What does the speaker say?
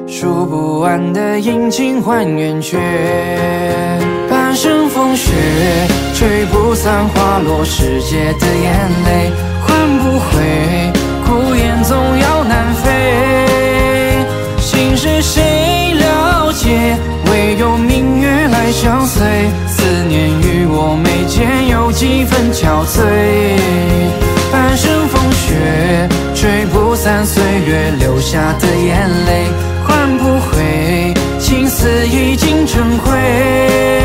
数不完的阴晴换圆缺，半生风雪，吹不散花落世界的眼泪，换不回，孤雁总要南飞。心事谁了解？唯有明月来相随。思念与我眉间有几分憔悴，半生风雪，吹不散岁月留下的眼泪，换不回，情丝已经成灰。